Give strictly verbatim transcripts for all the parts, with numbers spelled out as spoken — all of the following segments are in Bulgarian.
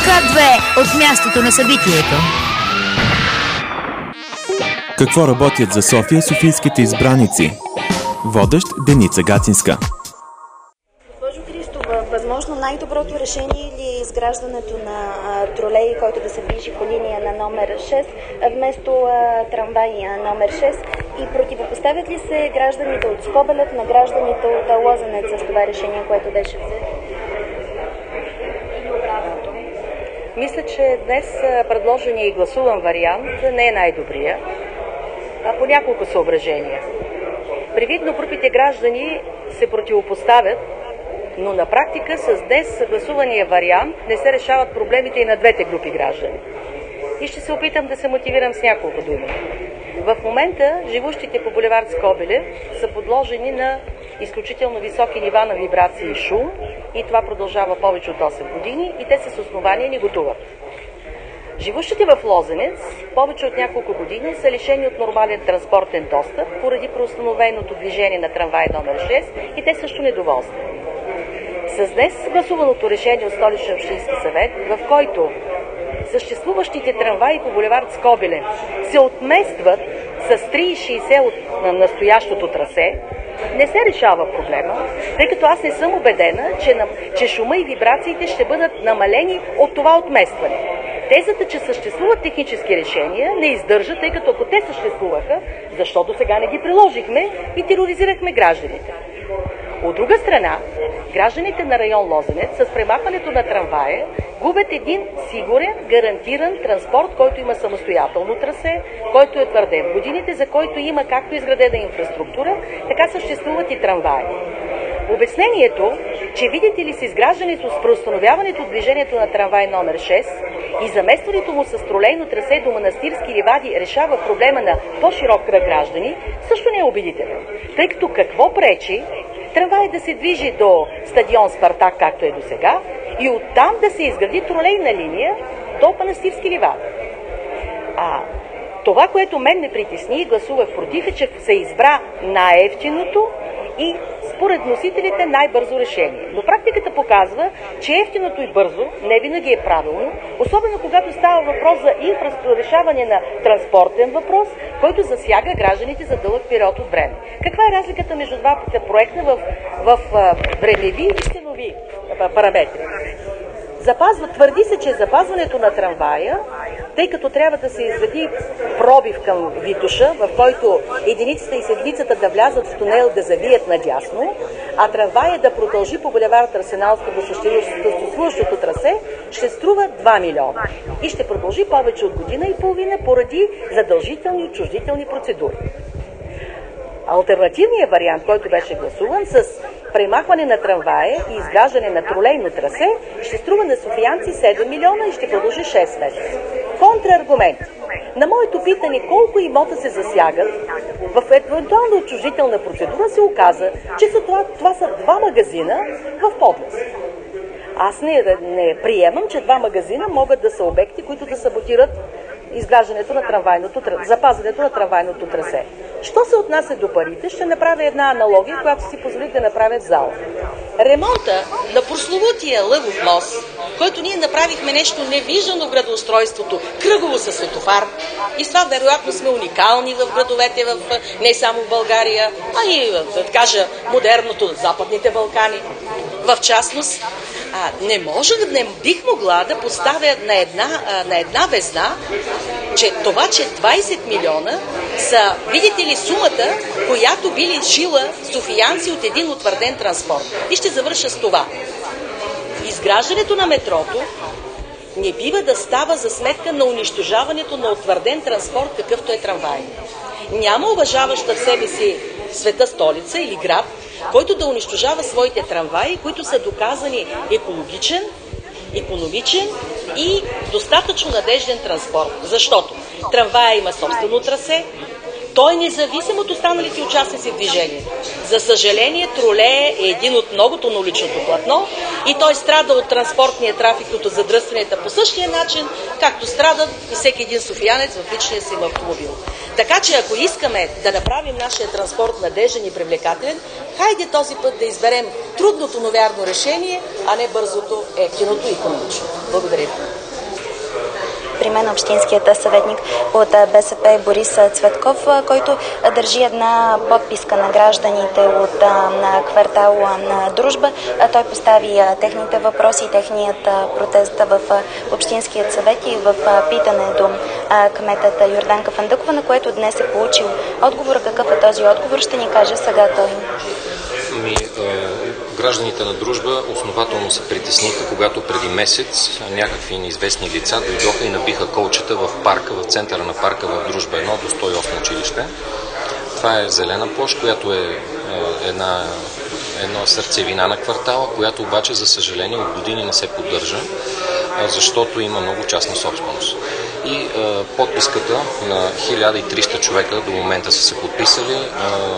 две от мястото на събитието. Какво работят за София софийските избраници? Водещ Деница Гацинска. Госпожо Христова, възможно най-доброто решение ли е изграждането на а, тролей, който да се движи по линия на номер шест, вместо а, трамвай а, номер шест? И противопоставят ли се гражданите от Скобелев на гражданите от Лозенец с това решение, което беше взето? Мисля, че днес предложения и гласуван вариант не е най-добрия, а по няколко съображения. Привидно групите граждани се противопоставят, но на практика с днес гласувания вариант не се решават проблемите и на двете групи граждани. И ще се опитам да се мотивирам с няколко думи. В момента живущите по булевард Скобелев са подложени на изключително високи нива на вибрации и шум и това продължава повече от осем години и те с основание ни готуват. Живущите в Лозенец повече от няколко години са лишени от нормален транспортен достъп поради преустановеното движение на трамвай номер шест и те също недоволствени. С днес гласуваното решение от Столичен общински съвет, в който съществуващите трамваи по булевард Скобелев се отместват с три и шейсет от на настоящото трасе, не се решава проблема, тъй като аз не съм убедена, че, че шума и вибрациите ще бъдат намалени от това отместване. Тезата, че съществуват технически решения, не издържа, тъй като ако те съществуваха, защото сега не ги приложихме и тероризирахме гражданите. От друга страна, гражданите на район Лозенец с премахването на трамвая губят един сигурен, гарантиран транспорт, който има самостоятелно трасе, който е твърден в годините, за който има както изградена инфраструктура, така съществуват и трамваи. Обяснението, че видите ли с изграждането, с преустановяването от движението на трамвай номер шест и заместването му с тролейно трасе до Манастирски ливади решава проблема на по-широк кръг граждани, също не е убедително. Тъй като какво пречи трамвай да се движи до стадион Спартак, както е до сега, и оттам да се изгради тролейна линия до Манастирски ливади. А това, което мен ме притесни и гласувах против, е, че се избра най-евтиното и според носителите най-бързо решение. Но практиката показва, че ефтиното и бързо не винаги е правилно, особено когато става въпрос за решаване на транспортен въпрос, който засяга гражданите за дълъг период от време. Каква е разликата между двата проекта в, в, в времеви и стенови параметри? Запазва, твърди се, че запазването на трамвая, тъй като трябва да се изведи пробив към Витоша, в който единицата и седмицата да влязат в тунел да завият надясно, а трамвая да продължи по булевард Арсеналска до съществуващото трасе, ще струва два милиона и ще продължи повече от година и половина поради задължителни и отчуждителни процедури. Алтернативният вариант, който беше гласуван с премахване на трамвая и изграждане на тролейно трасе, ще струва на софиянци седем милиона и ще продължи шест месеца. Контраргумент. На моето питане колко имота се засягат, в евентуална отчуждителна процедура се оказа, че са това, това са два магазина в Подлез. Аз не, не приемам, че два магазина могат да са обекти, които да саботират изграждането на трамвайното, запазването на трамвайното трасе. Що се отнася до парите, ще направя една аналогия, която си позволих да направя в зала. Ремонта на прословутия Лъвов мост, който ние направихме нещо невиждано в градоустройството, кръгово със светофар, и с това вероятно сме уникални в градовете, в, не само в България, а и в, да кажа, модерното Западните Балкани. В частност, а, не може, не бих могла да поставя на една, а, на една везна, че това, че двайсет милиона са, видите ли, сумата, която би лишила софиянци от един утвърден транспорт. И ще завърша с това. Изграждането на метрото не бива да става за сметка на унищожаването на утвърден транспорт, какъвто е трамвай. Няма уважаваща в себе си света столица или град, който да унищожава своите трамваи, които са доказани екологичен, икономичен и достатъчно надежден транспорт. Защото трамвая има собствено трасе, Той е независим от останалите участници в движението. За съжаление, тролея е един от многото на уличното платно и той страда от транспортния трафик, от задръстванията по същия начин, както страдат и всеки един софиянец в личния си автомобил. Така че ако искаме да направим нашия транспорт надежден и привлекателен, хайде този път да изберем трудното, но вярно решение, а не бързото, ефтиното и икономично. Благодаря ви. При мен общинският съветник от БСП Борис Цветков, който държи една подписка на гражданите от на квартал на Дружба. Той постави техните въпроси и техният протест в общинският съвет и в питане до кметата Йорданка Фандъкова, на което днес е получил отговор. Какъв е този отговор, ще ни каже сега той. Ми, гражданите на Дружба основателно се притесниха, когато преди месец някакви неизвестни лица дойдоха и набиха колчета в парка, в центъра на парка в Дружба едно до сто и осмо училище. Това е зелена площ, която е една, една сърцевина на квартала, която обаче, за съжаление, от години не се поддържа, защото има много частна собственост. И е, подписката на хиляда и триста човека до момента са се подписали е,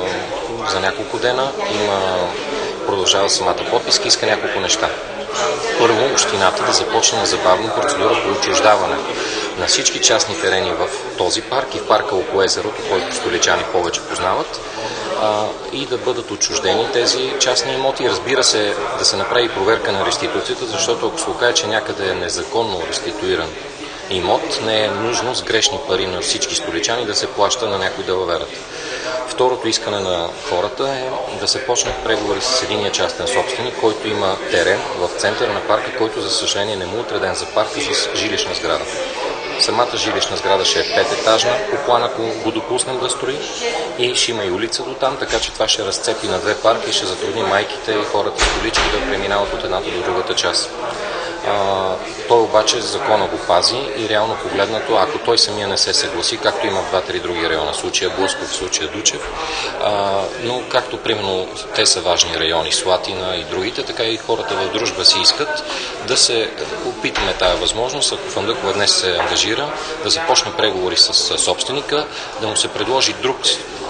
за няколко дена. Има, продължава самата подписка, иска няколко неща. Първо, общината да започне незабавно процедура по отчуждаване на всички частни терени в този парк и в парка около езерото, който столичани повече познават, а, и да бъдат отчуждени тези частни имоти. Разбира се, да се направи проверка на реституцията, защото ако се окаже, че някъде е незаконно реституиран имот, не е нужно с грешни пари на всички столичани да се плаща на някой далаверът. Второто искане на хората е да се почнат преговори с единия частен собственик, който има терен в центъра на парка, който за съжаление не му е отреден за парка с жилищна сграда. Самата жилищна сграда ще е пететажна, по план, ако го допуснем да строи, и ще има и улица до там, така че това ще разцепи на две парки и ще затрудни майките и хората столички да преминават от едната до другата част. А, той обаче закона го пази и реално погледнато, ако той самия не се съгласи, както има в два-три други района, случая Блъсков, случая Дучев, а, но както примерно те са важни райони, Слатина и другите, така и хората в Дружба си искат да се опитаме тая възможност, ако Фандъкова днес се ангажира, да започне преговори с собственика, да му се предложи друг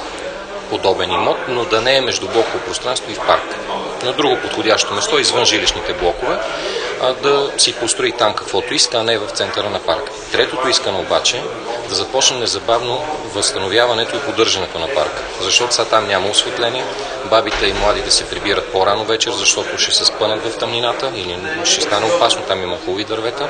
подобен имот, но да не е между блоково пространство и в парк. На друго подходящо место, извън жилищните блокове, да си построи там каквото иска, а не в центъра на парка. Третото искане обаче да започне незабавно възстановяването и поддържането на парка, защото сега там няма осветление, бабите и младите се прибират по-рано вечер, защото ще се спънат в тъмнината или ще стане опасно, там има хубави дървета.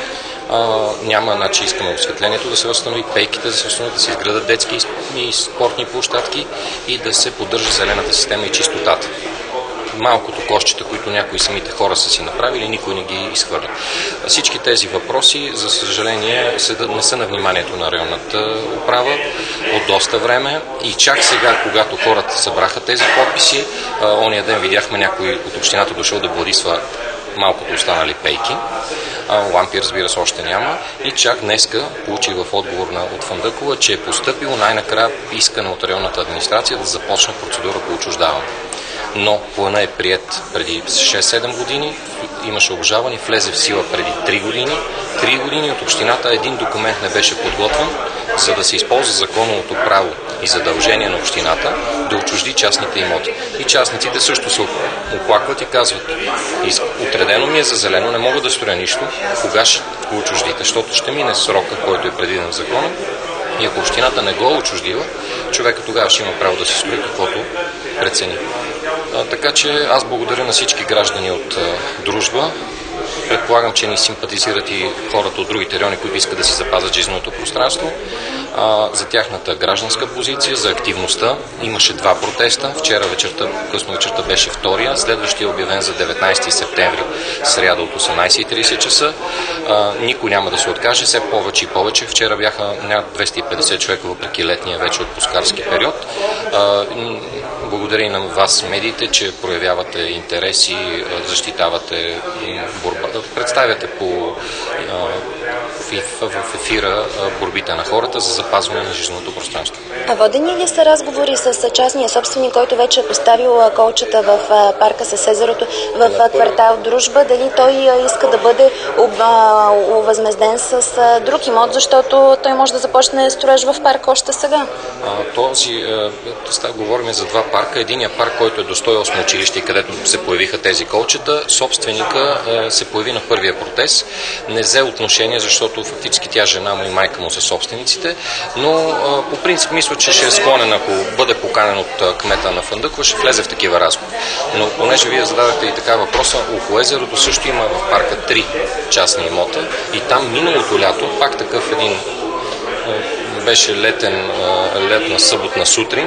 А, няма, значи искаме осветлението да се възстанови, пейките да се възстановят, да се изградат детски и спортни площадки и да се поддържа зелената система и чистотата. Малкото кошчета, които някои самите хора са си направили, никой не ги изхвърля. Всички тези въпроси, за съжаление, не са на вниманието на районната управа от доста време и чак сега, когато хората събраха тези подписи, ония ден видяхме някой от общината дошъл да бладисва малкото останали пейки. Лампи, разбира се, още няма. И чак днеска получих в отговор на, от Фандъкова, че е постъпило най-накрая искане от районната администрация да започне процедура по отчуждаване. Но плана е приет преди шест-седем години, имаше обжалване, влезе в сила преди три години. Три години от общината един документ не беше подготвен, за да се използва законовото право и задължение на общината да отчужди частните имоти. И частниците също се оплакват и казват: отредено ми е за зелено, не мога да строя нищо, кога ще го отчуждите, защото ще мине срока, който е предвиден в закона. И ако общината не го отчуждила, човека тогава ще има право да си строи каквото прецени. А, така че аз благодаря на всички граждани от а, Дружба. Предполагам, че ни симпатизират и хората от другите райони, които искат да си запазят жизненото пространство. А, за тяхната гражданска позиция, за активността. Имаше два протеста. Вчера вечерта, късно вечерта беше втория. Следващия е обявен за деветнайсети септември, сряда от осемнайсет и трийсет часа. А, никой няма да се откаже, все повече и повече. Вчера бяха над двеста и петдесет човека, въпреки летния вече отпускарски период. А, благодаря и на вас, медиите, че проявявате интереси, защитавате борба, представяте по в, в ефира борбите на хората за запазване на жизненото пространство. А водени ли са разговори с частния собственик, който вече е поставил колчета в парка с езерото в квартал Дружба? Дали той иска да бъде възмезден с друг имот, защото той може да започне строеж в парка още сега? А, този, а, говорим за два парка. Единия парк, който е до сто и осмо училище, където се появиха тези колчета, собственика а, се появи на първия протест. Не взе отношение, защото фактически тя, жена му и майка му са собствениците, но а, по принцип мисля, че ще е склонен, ако бъде поканен от а, кмета на Фандъкова, ще влезе в такива разговори. Но понеже вие зададете и така въпроса, около езерото също има в парка три частни имота и там миналото лято, пак такъв един беше летен, летна съботна сутрин,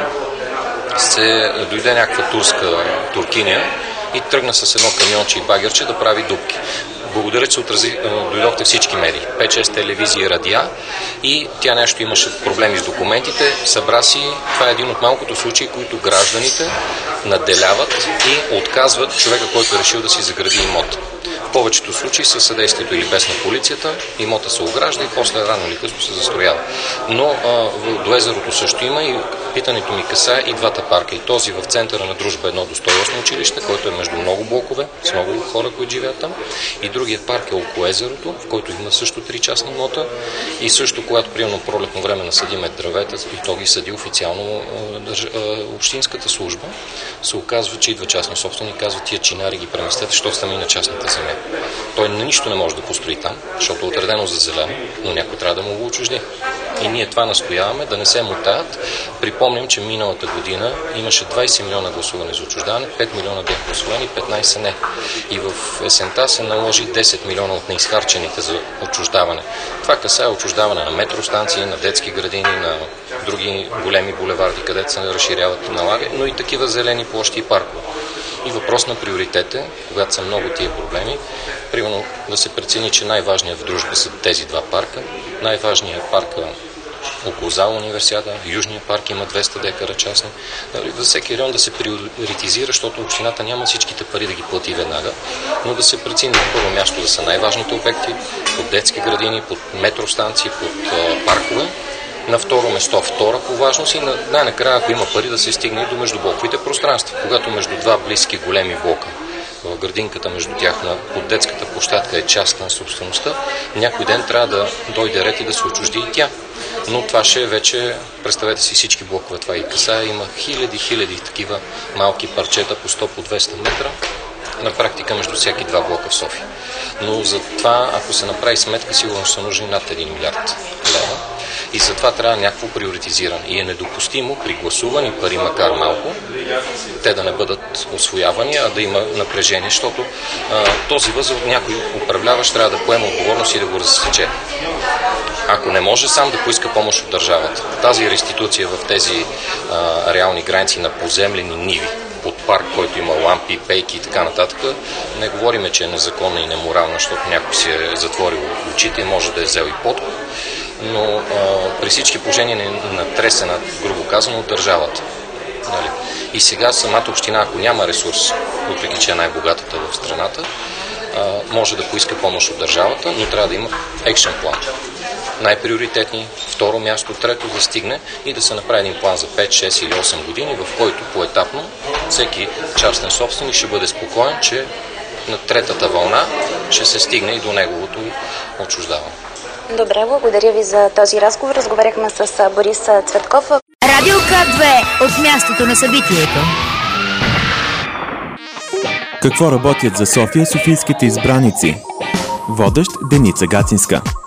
се дойде някаква турска туркиня и тръгна с едно камионче и багерче да прави дупки. Благодаря, че отрази, дойдохте всички медии, пет-шест телевизии, радиа и тя нещо имаше проблеми с документите, събра си, това е един от малкото случаи, които гражданите наделяват и отказват човека, който е решил да си загради имот. В повечето случаи със съдействието или без на полицията, имота се огражда и после рано или късно се застроява. Но а, до езерото също има и питането ми касае и двата парка. И този в центъра на Дружба едно до сто и осмо училище, който е между много блокове, с много хора, които живеят там. И другият парк е около езерото, в който има също три частни имота. И също, когато примерно пролетно време насъдиме дървета, и то ги съди официално държ... общинската служба, се оказва, че идва частни собственик, казва, тия чинари ги преместете, защото сте и на частната земя. Той на нищо не може да построи там, защото е отредено за зелено, но някой трябва да му го отчужди. И ние това настояваме, да не се мутаят. Припомням, че миналата година имаше двайсет милиона гласуване за отчуждаване, пет милиона бяха гласувани, петнайсет не. И в есента се наложи десет милиона от неизхарчените за отчуждаване. Това касае отчуждаване на метростанции, на детски градини, на други големи булеварди, където се разширяват налага, но и такива зелени площи и паркове. И въпрос на приоритет е, когато са много тия проблеми, примерно да се прецени, че най-важният в Дружба са тези два парка. Най-важният е парка около зала универсиада, Южния парк има двеста декара частни. За всеки район да се приоритизира, защото общината няма всичките пари да ги плати веднага, но да се прецени на първо място да са най-важните обекти, под детски градини, под метростанции, под паркове. На второ место, втора по важност и най-накрая, ако има пари, да се стигне до междублоковите пространства. Когато между два близки големи блока, в градинката между тях на под детската площадка е част на собствеността, някой ден трябва да дойде ред и да се отчужди и тя. Но това ще е вече, представете си всички блокове, това и касае, има хиляди, хиляди такива малки парчета по сто, по двеста метра, на практика между всеки два блока в София. Но за това, ако се направи сметка, сигурно са нужни над един милиард лева. И затова трябва някакво приоритизиране. И е недопустимо при гласувани пари, макар малко, те да не бъдат усвоявани, а да има напрежение, защото а, този възел някой управляващ трябва да поема отговорност и да го разсече. Ако не може сам да поиска помощ от държавата. Тази реституция в тези а, реални граници на поземлени ниви, под парк, който има лампи, пейки и така нататък, не говориме, че е незаконна и неморална, защото някой си е затворил очите и може да е взел и подкуп, но а, при всички положения не натресена, грубо казано, от държавата. Нали? И сега самата община, ако няма ресурс, въпреки че е най-богатата в страната, а, може да поиска помощ от държавата, но трябва да има екшен план. Най-приоритетни, второ място, трето да стигне и да се направи един план за пет, шест или осем години, в който поетапно всеки частен собственик ще бъде спокоен, че на третата вълна ще се стигне и до неговото отчуждаване. Добре, благодаря ви за този разговор. Разговаряхме с Борис Цветков. Радио К две от мястото на събитието. Какво работят за София софийските избраници? Водещ Деница Гацинска.